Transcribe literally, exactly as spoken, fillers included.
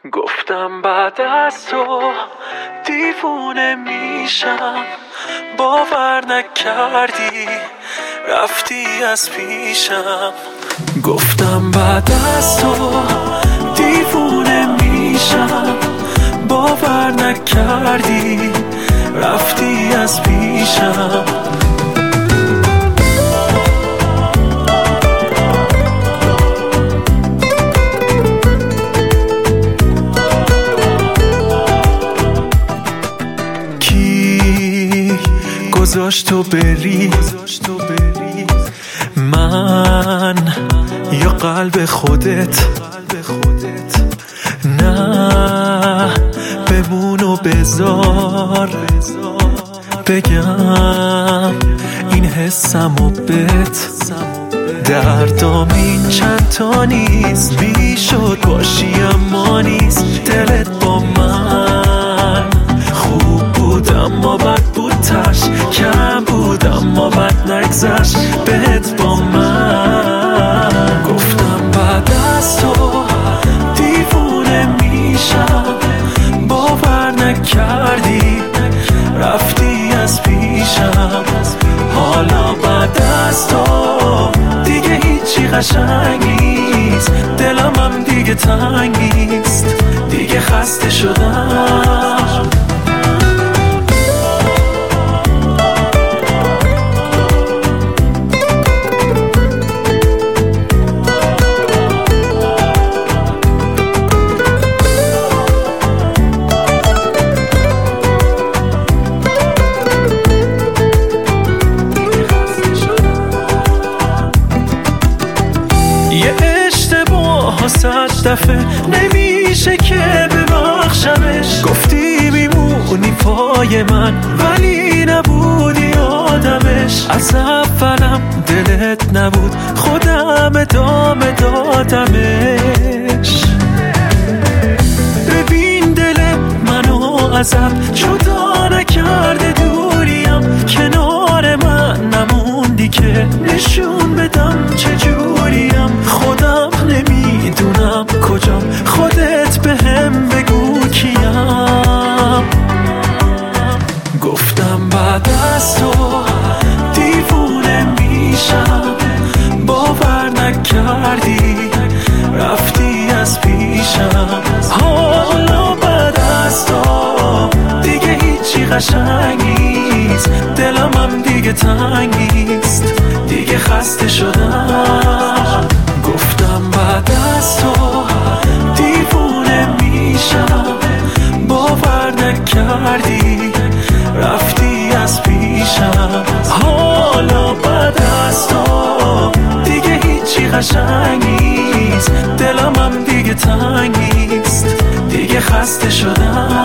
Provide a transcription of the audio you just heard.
گفتم بعد از تو دیوونه میشم، باور نکردی رفتی از پیشم. گفتم بعد از تو دیوونه میشم، باور نکردی رفتی از پیشم. گذاشت تو بری من یا قلب خودت؟ نه بمون و بذار بگم این حسم و بت. دردام این چند تا نیست، بیشد باشی اما نیست. دلت با من خوب بود اما بد بود، تش کم بود اما بد نگذشت بهت با من. گفتم بعد از تو دیوونه میشم، باور نکردی رفتی از پیشم. حالا بعد از تو دیگه هیچی قشنگ نیست، دلم هم دیگه تنگ نیست، دیگه خسته شدم. صد دفعه نمیشه که ببخشمش. گفتی میمونی پای من ولی نبودی آدمش. از اولم دلت نبود، خودم ادامه دادمش. ببین دل منو ازت جدا نکرده دوریم، کنار من نموندی که نشون بدم چجوریم. خودم نمیدونم کجام، خودت بهم بگو کیم. گفتم بعد از تو دیوونه میشم، باور نکردی رفتی از پیشم. حالا بعد از تو دیگه هیچی قشنگ نیست، دلم هم دیگه تنگ نیست، دیگه خسته شدم. گفتم بعد از تو دیوونه میشم، باور نکردی رفتی از پیشم. حالا بعد از تو دیگه هیچی قشنگ نیست، دلم هم دیگه تنگ نیست، دیگه خسته شدم.